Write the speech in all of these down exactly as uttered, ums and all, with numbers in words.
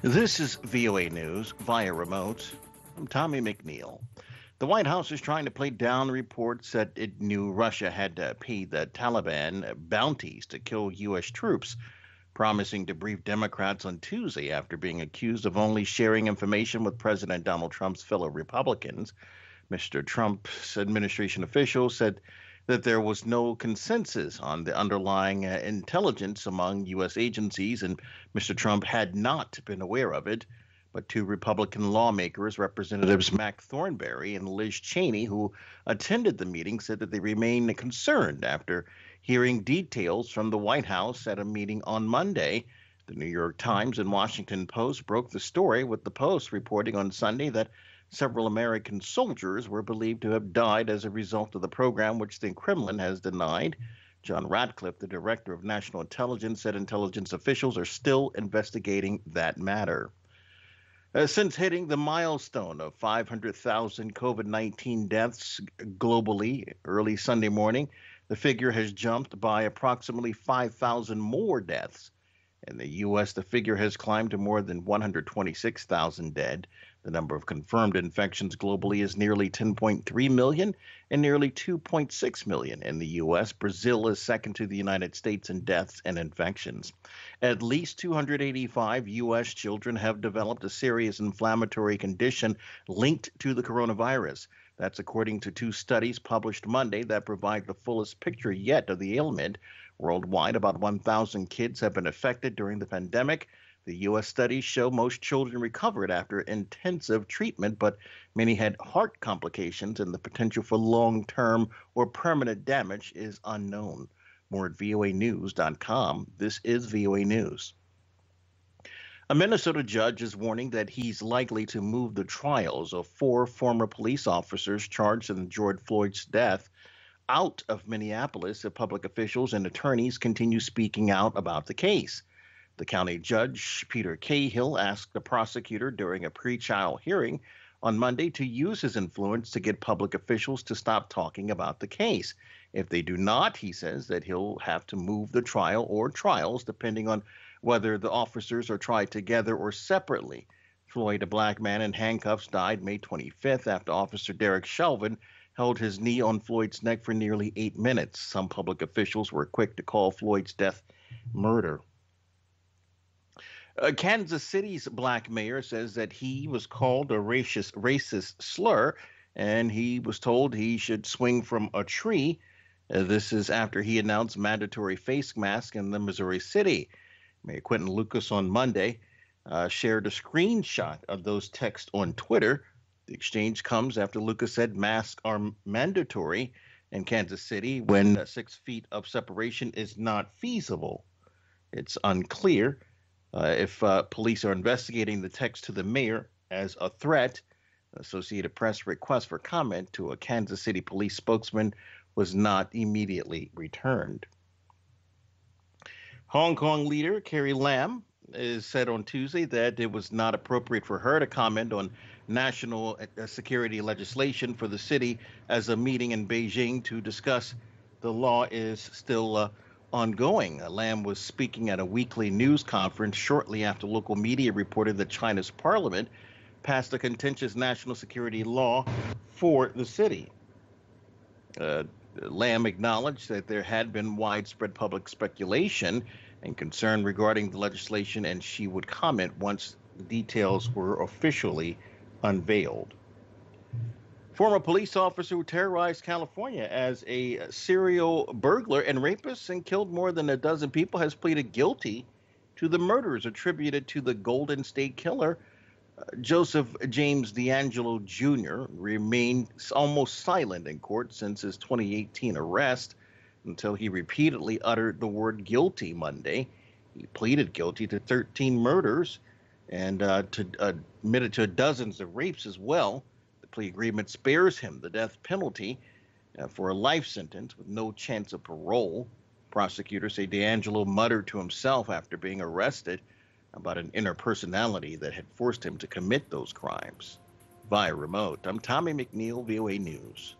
This is V O A News via remote. I'm Tommy McNeil. The White House is trying to play down reports that it knew Russia had uh, paid the Taliban bounties to kill U S troops, promising to brief Democrats on Tuesday after being accused of only sharing information with President Donald Trump's fellow Republicans. Mister Trump's administration officials said that there was no consensus on the underlying uh, intelligence among U S agencies, and Mister Trump had not been aware of it. But two Republican lawmakers, Representatives Mac Thornberry and Liz Cheney, who attended the meeting, said that they remain concerned after hearing details from the White House at a meeting on Monday. The New York Times and Washington Post broke the story, with the Post reporting on Sunday that several American soldiers were believed to have died as a result of the program, which the Kremlin has denied. John Ratcliffe, the director of national intelligence, said intelligence officials are still investigating that matter. Uh, since hitting the milestone of five hundred thousand COVID nineteen deaths globally early Sunday morning, the figure has jumped by approximately five thousand more deaths. In the U S, the figure has climbed to more than one hundred twenty-six thousand dead. The number of confirmed infections globally is nearly ten point three million and nearly two point six million in the U S. Brazil is second to the United States in deaths and infections. At least two hundred eighty-five U S children have developed a serious inflammatory condition linked to the coronavirus. That's according to two studies published Monday that provide the fullest picture yet of the ailment. Worldwide, about one thousand kids have been affected during the pandemic. The U S studies show most children recovered after intensive treatment, but many had heart complications, and the potential for long-term or permanent damage is unknown. More at V O A news dot com. This is V O A News. A Minnesota judge is warning that he's likely to move the trials of four former police officers charged in George Floyd's death out of Minneapolis if public officials and attorneys continue speaking out about the case. The county judge, Peter Cahill, asked the prosecutor during a pretrial hearing on Monday to use his influence to get public officials to stop talking about the case. If they do not, he says that he'll have to move the trial or trials depending on whether the officers are tried together or separately. Floyd, a black man in handcuffs, died May twenty-fifth after Officer Derek Chauvin held his knee on Floyd's neck for nearly eight minutes. Some public officials were quick to call Floyd's death murder. Uh, Kansas City's black mayor says that he was called a racist, racist slur, and he was told he should swing from a tree. Uh, this is after he announced mandatory face masks in the Missouri City. Mayor Quentin Lucas on Monday uh, shared a screenshot of those texts on Twitter. The exchange comes after Lucas said masks are mandatory in Kansas City when uh, six feet of separation is not feasible. It's unclear Uh, if uh, police are investigating the text to the mayor as a threat. Associated Press request for comment to a Kansas City police spokesman was not immediately returned. Hong Kong leader Carrie Lam is said on Tuesday that it was not appropriate for her to comment on national uh, security legislation for the city as a meeting in Beijing to discuss the law is still uh, ongoing. Lam was speaking at a weekly news conference shortly after local media reported that China's parliament passed a contentious national security law for the city. Uh, Lam acknowledged that there had been widespread public speculation and concern regarding the legislation, and she would comment once the details were officially unveiled. Former police officer who terrorized California as a serial burglar and rapist and killed more than a dozen people has pleaded guilty to the murders attributed to the Golden State Killer. Uh, Joseph James DeAngelo Junior remained almost silent in court since his twenty eighteen arrest until he repeatedly uttered the word guilty Monday. He pleaded guilty to thirteen murders and uh, to, uh, admitted to dozens of rapes as well. The plea agreement spares him the death penalty uh, for a life sentence with no chance of parole. Prosecutors say DeAngelo muttered to himself after being arrested about an inner personality that had forced him to commit those crimes. Via remote, I'm Tommy McNeil, V O A News.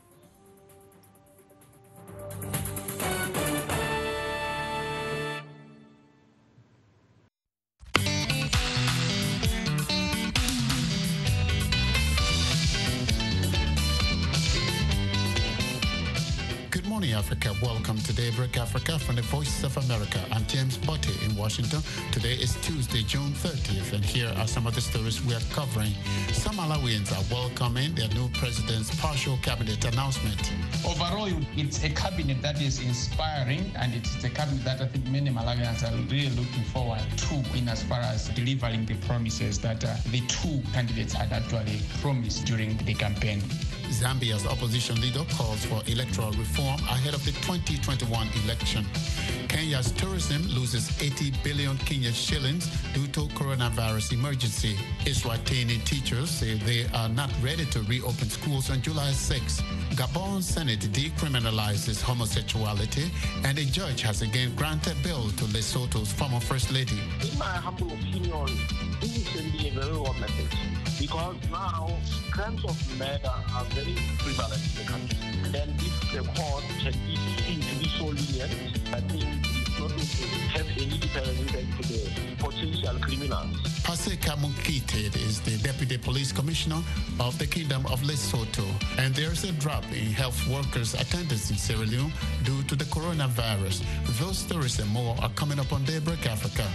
Africa. Welcome to Daybreak Africa from the Voice of America. I'm James Botte in Washington. Today is Tuesday, June thirtieth, and here are some of the stories we are covering. Some Malawians are welcoming their new president's partial cabinet announcement. Overall, it's a cabinet that is inspiring, and it's a cabinet that I think many Malawians are really looking forward to in as far as delivering the promises that uh, the two candidates had actually promised during the campaign. Zambia's opposition leader calls for electoral reform ahead of the twenty twenty-one election. Kenya's tourism loses eighty billion Kenyan shillings due to coronavirus emergency. Eswatini teachers say they are not ready to reopen schools on July sixth. Gabon's Senate decriminalizes homosexuality, and a judge has again granted bail to Lesotho's former First Lady. In my humble opinion, this is sending a very wrong message, because now crimes of murder are very prevalent in the country. And if the court can be seen to be so lenient, I think it's not going to have any deterrent impact to the potential criminals. Paseka Munkite is the Deputy Police Commissioner of the Kingdom of Lesotho, and there's a drop in health workers' attendance in Sierra Leone due to the coronavirus. Those stories and more are coming up on Daybreak Africa.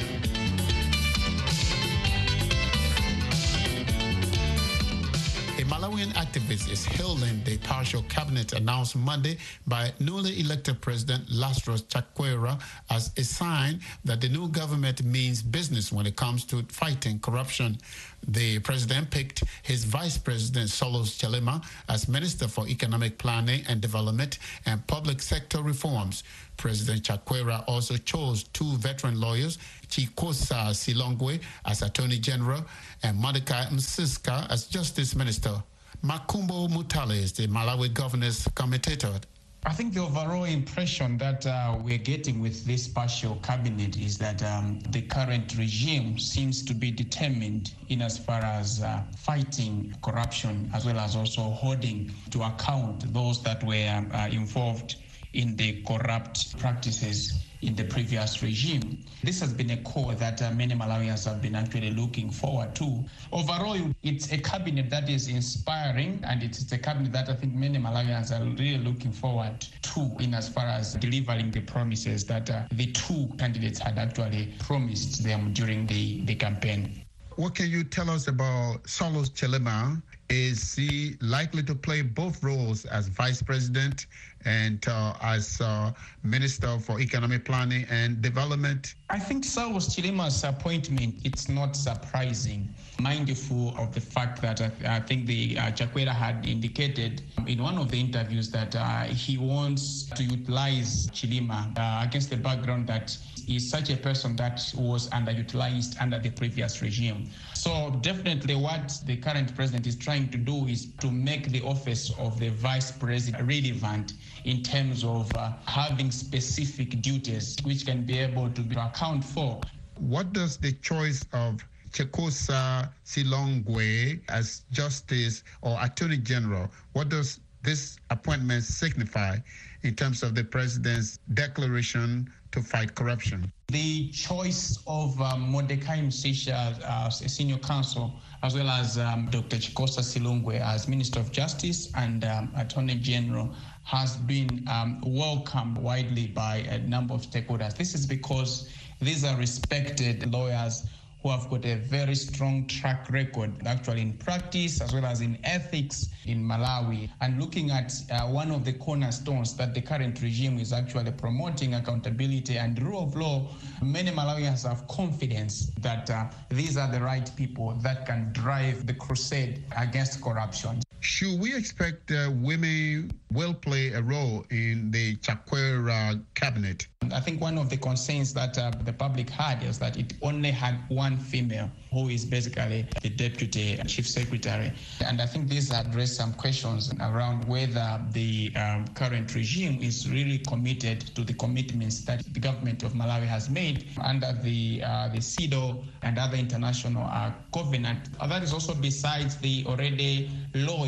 A Malawian activist is hailing the partial cabinet announced Monday by newly elected President Lazarus Chakwera as a sign that the new government means business when it comes to fighting corruption. The president picked his vice president, Solos Chilema, as Minister for Economic Planning and Development and Public Sector Reforms. President Chakwera also chose two veteran lawyers, Chikosa Silongwe as Attorney General and Monica Msiska as Justice Minister. Makumbo Mutale is the Malawi governor's commentator. I think the overall impression that uh, we're getting with this partial cabinet is that um, the current regime seems to be determined in as far as uh, fighting corruption, as well as also holding to account those that were um, uh, involved in the corrupt practices in the previous regime. This has been a core that uh, many Malawians have been actually looking forward to. Overall, it's a cabinet that is inspiring, and it's a cabinet that I think many Malawians are really looking forward to in as far as delivering the promises that uh, the two candidates had actually promised them during the, the campaign. What can you tell us about Solos Chilema? Is he likely to play both roles as vice president and uh, as uh, Minister for Economic Planning and Development? I think Solos Chilema's appointment, it's not surprising, mindful of the fact that uh, I think the uh, Chakwera had indicated in one of the interviews that uh, he wants to utilize Chilema uh, against the background that he's such a person that was underutilized under the previous regime. So definitely what the current president is trying to do is to make the office of the vice president relevant in terms of uh, having specific duties which can be able to be account for. What does the choice of Chikosa Silongwe as Justice or Attorney General, what does this appointment signify in terms of the president's declaration to fight corruption? The choice of um, Mordecai Msisha as a senior counsel, as well as um, Doctor Chikosa Silongwe as Minister of Justice and um, Attorney General, has been um, welcomed widely by a number of stakeholders. This is because these are respected lawyers who have got a very strong track record, actually in practice as well as in ethics in Malawi. And looking at uh, one of the cornerstones that the current regime is actually promoting, accountability and rule of law, many Malawians have confidence that uh, these are the right people that can drive the crusade against corruption. Should we expect uh, women will play a role in the Chakwera cabinet? I think one of the concerns that uh, the public had is that it only had one female who is basically the deputy chief secretary. And I think this addressed some questions around whether the um, current regime is really committed to the commitments that the government of Malawi has made under the uh, the CEDAW and other international uh, covenant. Uh, that is also besides the already law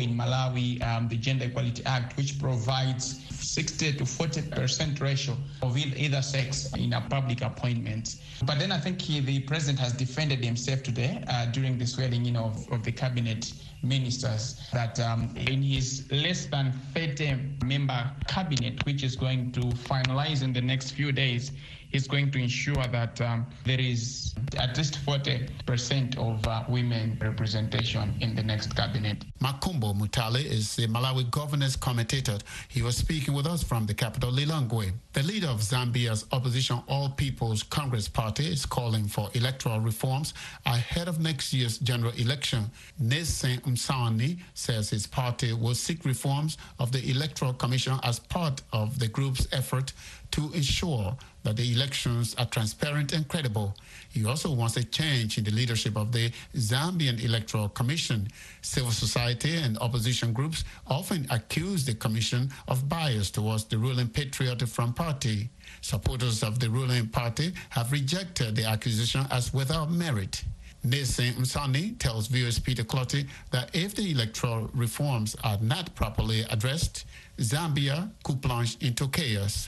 in Malawi um, the Gender Equality Act, which provides sixty to forty percent ratio of either sex in a public appointments. But then I think he, the president has defended himself today uh, during the swearing in of, of the cabinet ministers that um, in his less than thirty member cabinet, which is going to finalize in the next few days, is going to ensure that um, there is at least forty percent of uh, women representation in the next cabinet. Makumbo Mutale is the Malawi governance commentator. He was speaking with us from the capital, Lilongwe. The leader of Zambia's opposition All People's Congress Party is calling for electoral reforms ahead of next year's general election. Nese Msani says his party will seek reforms of the Electoral Commission as part of the group's effort to ensure that the elections are transparent and credible. He also wants a change in the leadership of the Zambian Electoral Commission. Civil society and opposition groups often accuse the commission of bias towards the ruling Patriotic Front Party. Supporters of the ruling party have rejected the accusation as without merit. Nese Msani tells viewers Peter Clotty that if the electoral reforms are not properly addressed, Zambia could plunge into chaos.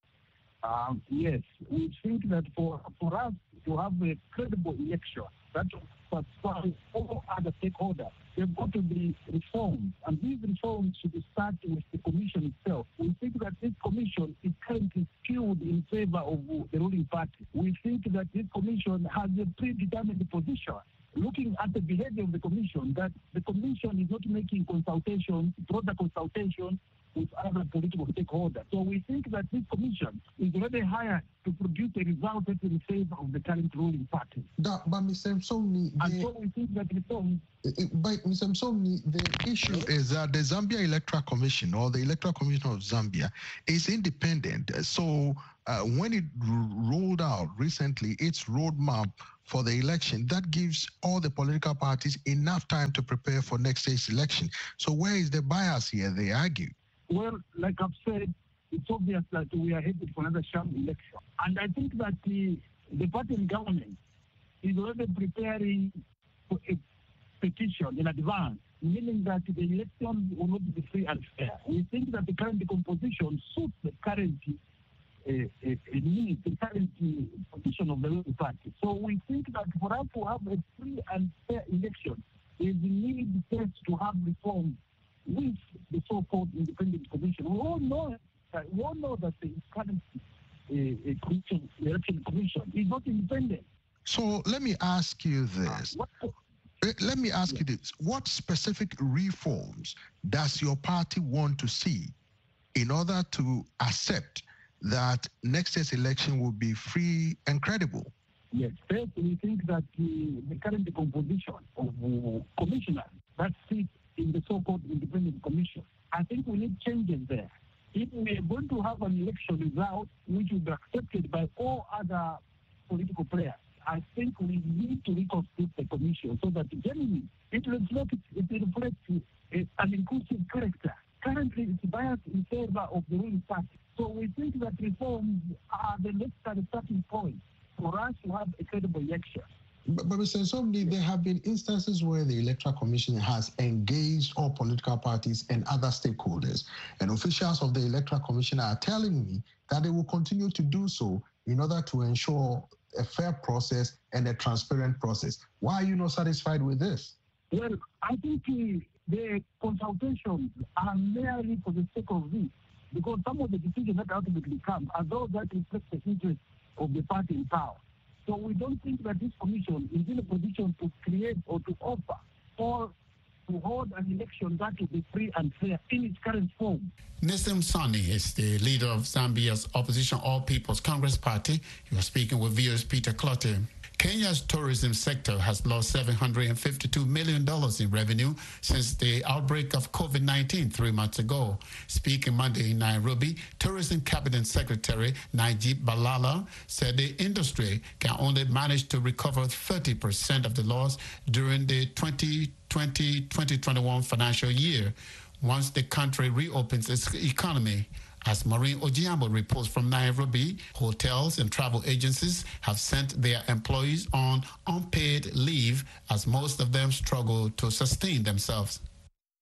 Um, yes, we think that for, for us to have a credible election that satisfies all other stakeholders, there have got to be reforms, and these reforms should start with the commission itself. We think that this commission is currently skewed in favor of the ruling party. We think that this commission has a predetermined position. Looking at the behavior of the commission, that the commission is not making consultations, broader consultations with other political stakeholders. So we think that this commission is already hired to produce a result that is in favor of the current ruling party. That, but Mister Msoni, and the, so we think that reforms... But Mister Msoni, the issue is that the Zambia Electoral Commission, or the Electoral Commission of Zambia, is independent. So uh, when it rolled out recently its roadmap for the election, that gives all the political parties enough time to prepare for next year's election. So where is the bias here, they argue? Well, like I've said, it's obvious that we are headed for another sham election. And I think that the, the party in government is already preparing for a petition in advance, meaning that the election will not be free and fair. We think that the current composition suits the current uh, uh, needs, the current uh, position of the ruling party. So we think that for us to have a free and fair election, there is a need first to have reforms with the so-called independent commission. We all know that we all know that the current uh, commission, the election commission is not independent. So let me ask you this. Uh, what, let me ask yeah. you this. What specific reforms does your party want to see in order to accept that next year's election will be free and credible? Yes, first we think that the, the current composition of uh, commissioners that sit in the so-called independent commission, I think we need changes there. If we are going to have an election result which will be accepted by all other political players, I think we need to reconstruct the commission so that generally it reflects, it reflects a, an inclusive character. Currently, it's biased in favor of the ruling party. So we think that reforms are the necessary starting point for us to have a credible election. But, but Mister Nsomni, there have been instances where the Electoral Commission has engaged all political parties and other stakeholders. And officials of the Electoral Commission are telling me that they will continue to do so in order to ensure a fair process and a transparent process. Why are you not satisfied with this? Well, I think uh, the consultations are merely for the sake of this, because some of the decisions that ultimately come are those that reflect the interests of the party in power. So we don't think that this commission is in a position to create or to offer or to hold an election that will be free and fair in its current form. Nese Msani is the leader of Zambia's opposition All People's Congress Party. He was speaking with viewers Peter Clotty. Kenya's tourism sector has lost seven hundred fifty-two million dollars in revenue since the outbreak of COVID nineteen three months ago. Speaking Monday in Nairobi, Tourism Cabinet Secretary Najib Balala said the industry can only manage to recover thirty percent of the loss during the twenty twenty to twenty twenty-one financial year once the country reopens its economy. As Maureen Ojiambo reports from Nairobi, hotels and travel agencies have sent their employees on unpaid leave as most of them struggle to sustain themselves.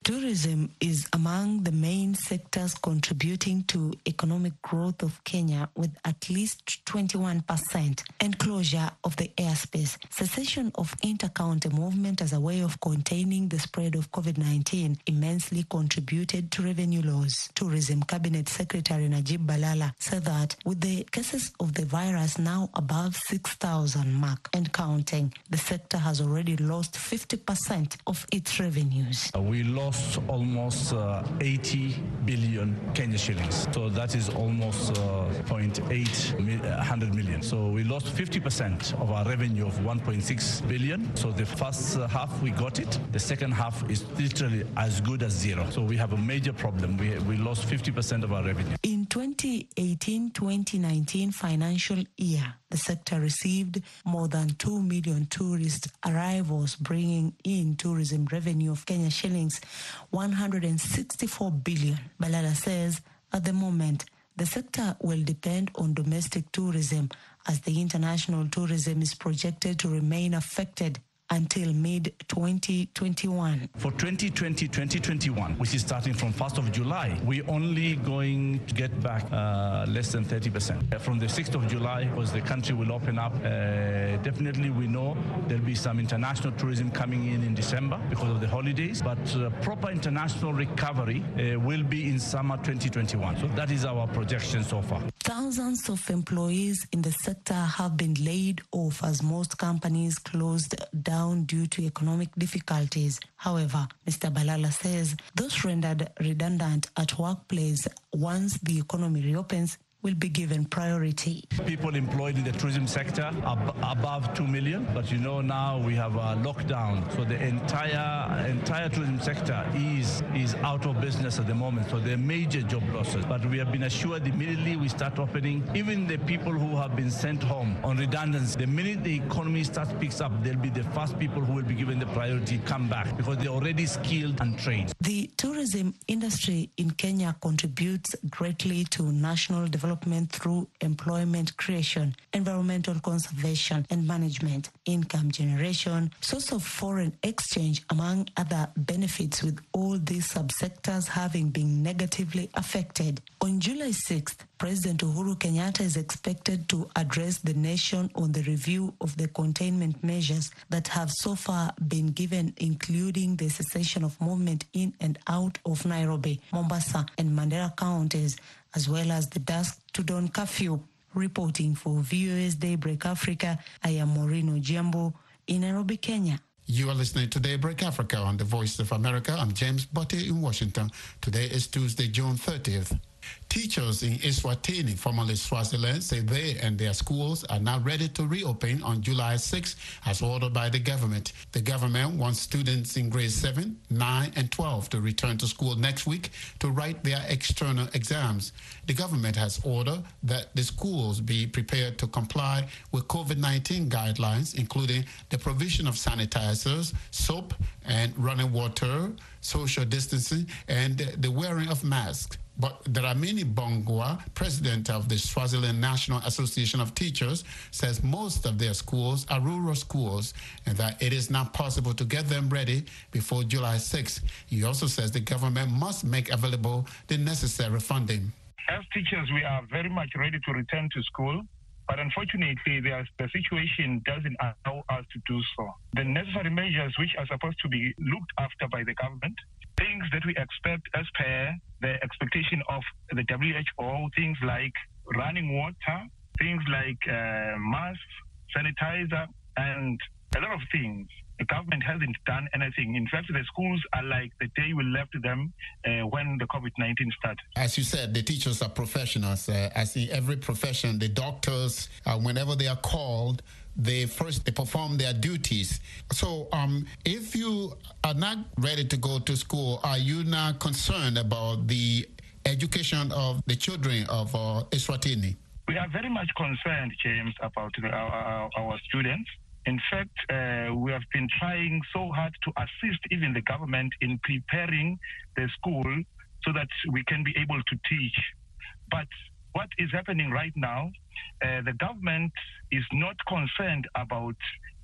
Tourism is among the main sectors contributing to economic growth of Kenya with at least twenty-one percent, and closure of the airspace, cessation of inter-county movement as a way of containing the spread of COVID nineteen immensely contributed to revenue loss. Tourism Cabinet Secretary Najib Balala said that with the cases of the virus now above six thousand mark and counting, the sector has already lost fifty percent of its revenues. Uh, we lost almost uh, eighty billion Kenya shillings. So that is almost uh, zero point eight hundred million. So we lost fifty percent of our revenue of one point six billion. So the first uh, half we got it. The second half is literally as good as zero. So we have a major problem. We, we lost fifty percent of our revenue. In twenty eighteen twenty nineteen financial year, the sector received more than two million tourist arrivals, bringing in tourism revenue of Kenya shillings one hundred sixty-four billion. Balala says at the moment, the sector will depend on domestic tourism as the international tourism is projected to remain affected until mid twenty twenty-one. For twenty twenty to twenty twenty-one, which is starting from first of July, we're only going to get back uh, less than thirty percent. From the sixth of July, because the country will open up, uh, definitely we know there'll be some international tourism coming in in December because of the holidays, but uh, proper international recovery uh, will be in summer twenty twenty-one. So that is our projection so far. Thousands of employees in the sector have been laid off as most companies closed down due to economic difficulties. However, Mister Balala says those rendered redundant at workplace once the economy reopens will be given priority. People employed in the tourism sector are above two million, but you know now we have a lockdown, so the entire entire tourism sector is is out of business at the moment, so there are major job losses. But we have been assured immediately we start opening, even the people who have been sent home on redundancy, the minute the economy starts picks up, they'll be the first people who will be given the priority come back because they're already skilled and trained. The tourism industry in Kenya contributes greatly to national development through employment creation, environmental conservation and management, income generation, source of foreign exchange, among other benefits, with all these subsectors having been negatively affected. On July sixth, President Uhuru Kenyatta is expected to address the nation on the review of the containment measures that have so far been given, including the cessation of movement in and out of Nairobi, Mombasa and Mandera counties, as well as the dusk to dawn curfew. Reporting for V O A's Daybreak Africa, I am Maureen Ojiambo in Nairobi, Kenya. You are listening to Daybreak Africa on the Voice of America. I'm James Botte in Washington. Today is Tuesday, June thirtieth. Teachers in Eswatini, formerly Swaziland, say they and their schools are now ready to reopen on July sixth as ordered by the government. The government wants students in grades seven, nine, and twelve to return to school next week to write their external exams. The government has ordered that the schools be prepared to comply with COVID nineteen guidelines, including the provision of sanitizers, soap, and running water, social distancing, and the wearing of masks. But Dramini Bongwa, president of the Swaziland National Association of Teachers, says most of their schools are rural schools and that it is not possible to get them ready before July sixth. He also says the government must make available the necessary funding. As teachers, we are very much ready to return to school, but unfortunately, the, the situation doesn't allow us to do so. The necessary measures which are supposed to be looked after by the government, things that we expect as per the expectation of the W H O, things like running water, things like uh, masks, sanitizer, and a lot of things. The government hasn't done anything. In fact, the schools are like the day we left them uh, when the COVID nineteen started. As you said, the teachers are professionals. Uh, as in every profession, the doctors, uh, whenever they are called, they first they perform their duties. So um, if you are not ready to go to school, are you not concerned about the education of the children of uh, Eswatini? We are very much concerned, James, about the, our, our, our students. In fact, uh, we have been trying so hard to assist even the government in preparing the school so that we can be able to teach. But what is happening right now, uh, the government is not concerned about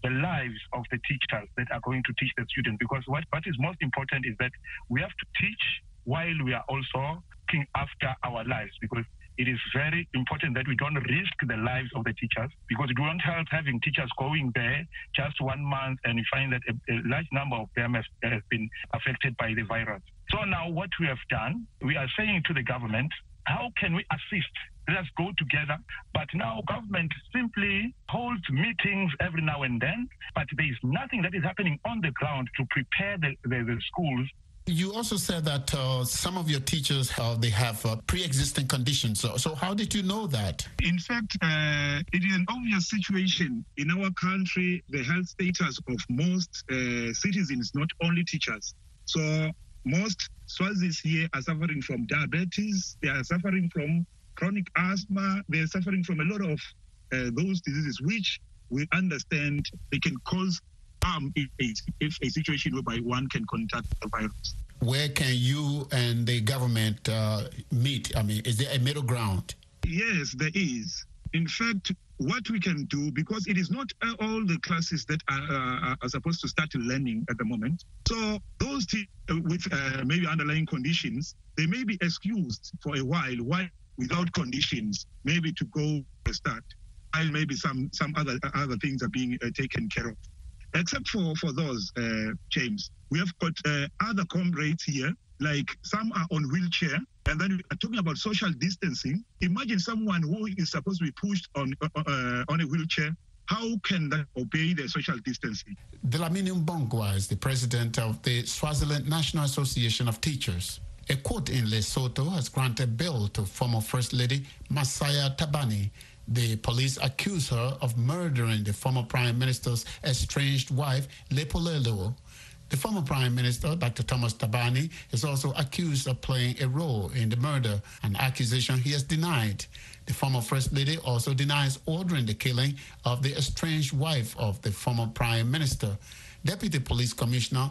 the lives of the teachers that are going to teach the students. Because what, what is most important is that we have to teach while we are also looking after our lives, because it is very important that we don't risk the lives of the teachers, because it won't help having teachers going there just one month and you find that a, a large number of them have, have been affected by the virus. So now what we have done, we are saying to the government, how can we assist? Let us go together. But now government simply holds meetings every now and then, but there is nothing that is happening on the ground to prepare the, the, the schools. You also said that uh, some of your teachers, uh, they have uh, pre-existing conditions. So, so how did you know that? In fact, uh, it is an obvious situation in our country, the health status of most uh, citizens, not only teachers. So most Swazis here are suffering from diabetes, they are suffering from chronic asthma, they are suffering from a lot of uh, those diseases, which we understand they can cause harm if a, if a situation whereby one can contact the virus. Where can you and the government uh, meet? I mean, is there a middle ground? Yes, there is. In fact, what we can do, because it is not all the classes that are, uh, are supposed to start learning at the moment. So those t- with uh, maybe underlying conditions, they may be excused for a while, while without conditions, maybe to go start, while maybe some, some other, other things are being uh, taken care of. Except for, for those, uh, James, we have got uh, other comrades here, like some are on wheelchair, and then we are talking about social distancing. Imagine someone who is supposed to be pushed on uh, on a wheelchair. How can that obey the social distancing? Dlamini Mbongwa is the president of the Swaziland National Association of Teachers. A court in Lesotho has granted bail to former First Lady Masaya Tabani. The police accuse her of murdering the former Prime Minister's estranged wife, Lepolelo. The former Prime Minister, Doctor Thomas Tabani, is also accused of playing a role in the murder, an accusation he has denied. The former First Lady also denies ordering the killing of the estranged wife of the former Prime Minister. Deputy Police Commissioner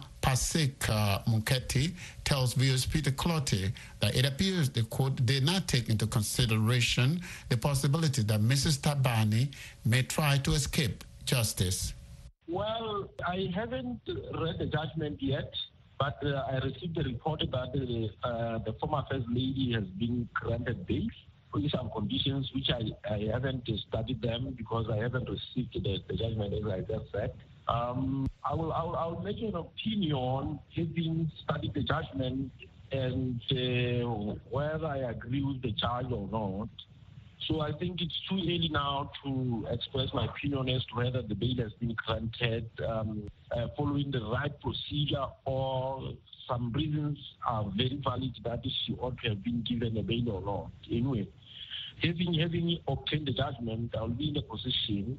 Paseka Muketi tells V O A's Peter Clottey that it appears the court did not take into consideration the possibility that Missus Tabani may try to escape justice. Well, I haven't read the judgment yet, but uh, I received a report that the, uh, the former First Lady has been granted bail with some conditions, which I, I haven't studied them because I haven't received the, the judgment, as I just said. Um, I will I will, I will make an opinion having studied the judgment and uh, whether I agree with the judge or not. So I think it's too early now to express my opinion as to whether the bail has been granted um, uh, following the right procedure, or some reasons are very valid that she ought to have been given a bail or not. Anyway, having having obtained the judgment, I will be in a position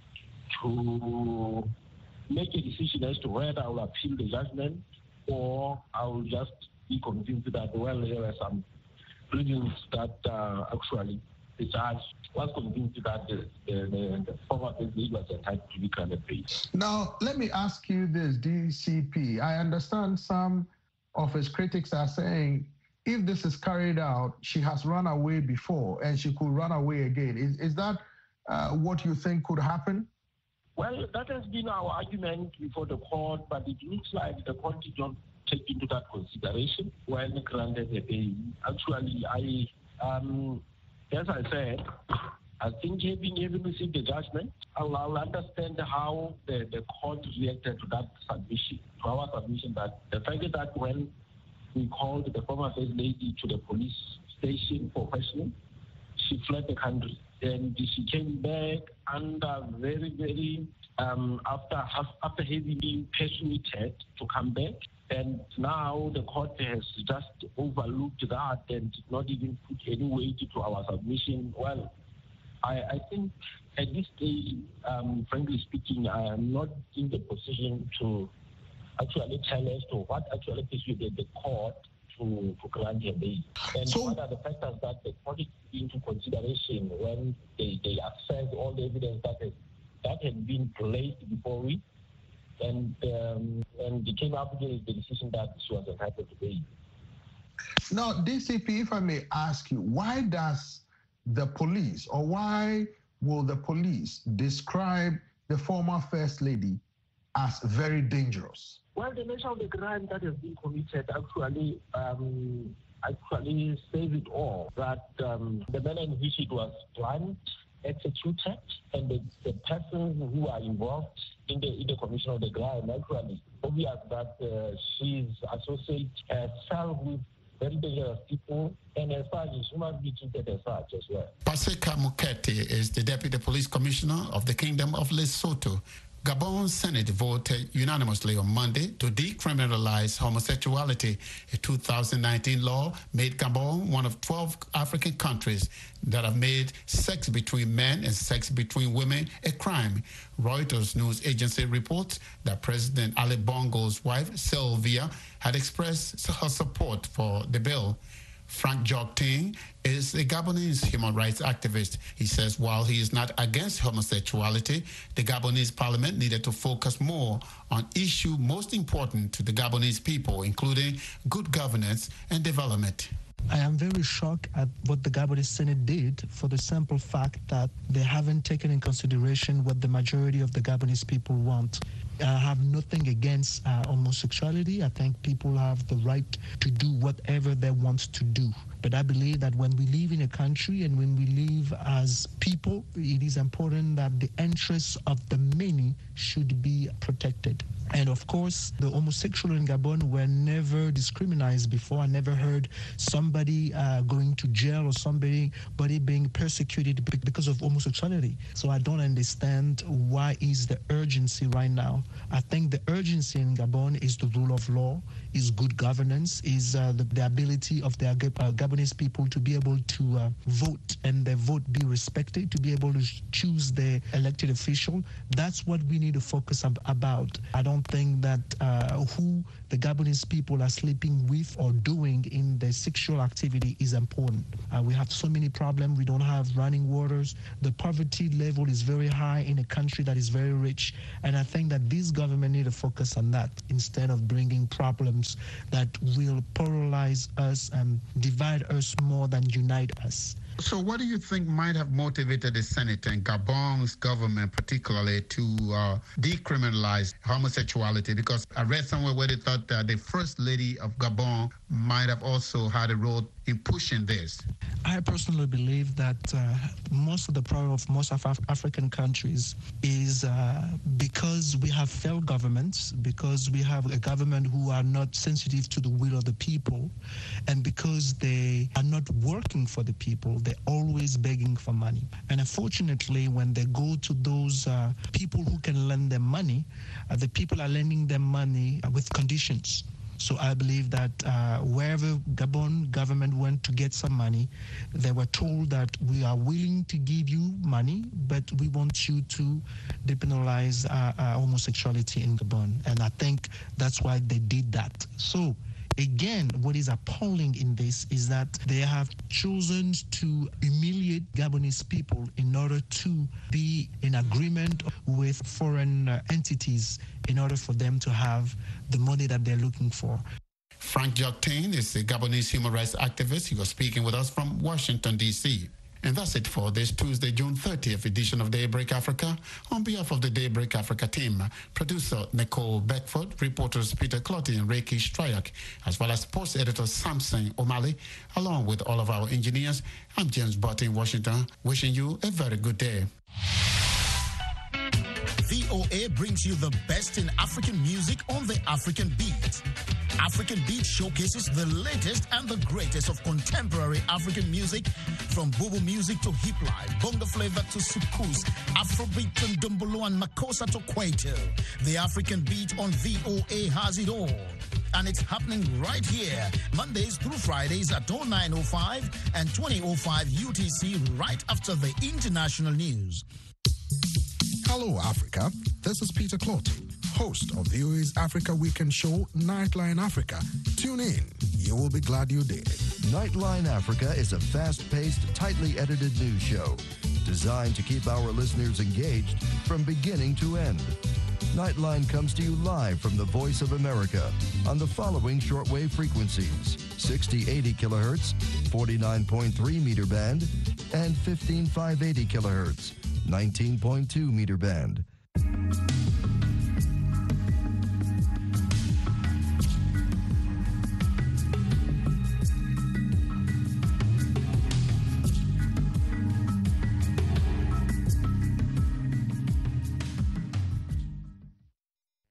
to make a decision as to whether I will appeal the judgment or I will just be convinced that, well, there are some reasons that uh, actually the judge was convinced that the, the, the, the former First Lady was entitled to be granted bail. Now, let me ask you this, D C P. I understand some of his critics are saying if this is carried out, she has run away before and she could run away again. Is, is that uh, what you think could happen? Well, that has been our argument before the court, but it looks like the court did not take into that consideration when granted the bail. Actually, I, um, as I said, I think having, having received the judgment, I'll, I'll understand how the, the court reacted to that submission, to our submission, that the fact that when we called the former First Lady to the police station for questioning, she fled the country. And she came back under very, very, um, after after having been persuaded to come back. And now the court has just overlooked that and did not even put any weight to our submission. Well, I, I think at this stage, um, frankly speaking, I am not in the position to actually tell us to what actually persuaded the court to, to grant a bail. And so, what are the factors that the court took into consideration when they, they assessed all the evidence that has, that had been placed before we, and um, and they came up with the decision that she was entitled to bail. Now, D C P, if I may ask you, why does the police, or why will the police describe the former First Lady as very dangerous? Well, the nature of the crime that has been committed actually um, actually says it all, that um, the manner in which it was planned, executed, and the, the persons who are involved in the in the commission of the crime, actually obvious that uh, she's associated herself with very dangerous people, and as such, she must be treated as such as well. Paseka Mukete is the Deputy Police Commissioner of the Kingdom of Lesotho. Gabon's Senate voted unanimously on Monday to decriminalize homosexuality. A two thousand nineteen law made Gabon one of twelve African countries that have made sex between men and sex between women a crime. Reuters news agency reports that President Ali Bongo's wife, Sylvia, had expressed her support for the bill. Frank Jokting is a Gabonese human rights activist. He says while he is not against homosexuality, the Gabonese parliament needed to focus more on issues most important to the Gabonese people, including good governance and development. I am very shocked at what the Gabonese Senate did for the simple fact that they haven't taken in consideration what the majority of the Gabonese people want. I have nothing against uh, homosexuality. I think people have the right to do whatever they want to do. But I believe that when we live in a country and when we live as people, it is important that the interests of the many should be protected. And of course, the homosexual in Gabon were never discriminated before. I never heard somebody uh, going to jail or somebody, somebody being persecuted because of homosexuality. So I don't understand why is the urgency right now. I think the urgency in Gabon is the rule of law, is good governance, is uh, the, the ability of the uh, Gabonese people to be able to uh, vote and their vote be respected, to be able to choose their elected official. That's what we need to focus ab- about. I don't think that uh, who the Gabonese people are sleeping with or doing in their sexual activity is important. Uh, we have so many problems. We don't have running waters. The poverty level is very high in a country that is very rich. And I think that this government need to focus on that instead of bringing problems that will polarize us and divide us more than unite us. So what do you think might have motivated the Senate and Gabon's government particularly to uh, decriminalize homosexuality? Because I read somewhere where they thought that the First Lady of Gabon might have also had a role in pushing this. I personally believe that uh, most of the problem of most of Af- African countries is uh, because we have failed governments, because we have a government who are not sensitive to the will of the people, and because they are not working for the people. They're always begging for money. And unfortunately, when they go to those uh, people who can lend them money, uh, the people are lending them money with conditions. So I believe that uh, wherever Gabon government went to get some money, they were told that we are willing to give you money, but we want you to depenalize uh, uh, homosexuality in Gabon. And I think that's why they did that. So again, what is appalling in this is that they have chosen to humiliate Gabonese people in order to be in agreement with foreign uh, entities in order for them to have the money that they're looking for. Frank Joktain is a Gabonese human rights activist. He was speaking with us from Washington, D C And that's it for this Tuesday, June thirtieth edition of Daybreak Africa. On behalf of the Daybreak Africa team, producer Nicole Beckford, reporters Peter Clotty and Reiki Stryak, as well as sports editor Samson O'Malley, along with all of our engineers, I'm James Butt in Washington, wishing you a very good day. V O A brings you the best in African music on the African Beat. African Beat showcases the latest and the greatest of contemporary African music, from Bobo music to hip life, bongo flavor to soukous, Afrobeat to Ndombolo and Makossa to Kwaito. The African Beat on V O A has it all. And it's happening right here, Mondays through Fridays at oh nine oh five and twenty oh five U T C, right after the international news. Hello, Africa. This is Peter Clotty, host of V O A's Africa Weekend show, Nightline Africa. Tune in. You will be glad you did. Nightline Africa is a fast-paced, tightly edited news show designed to keep our listeners engaged from beginning to end. Nightline comes to you live from the Voice of America on the following shortwave frequencies: sixty eighty kilohertz, forty-nine point three meter band, and fifteen five eighty kilohertz, nineteen point two meter band.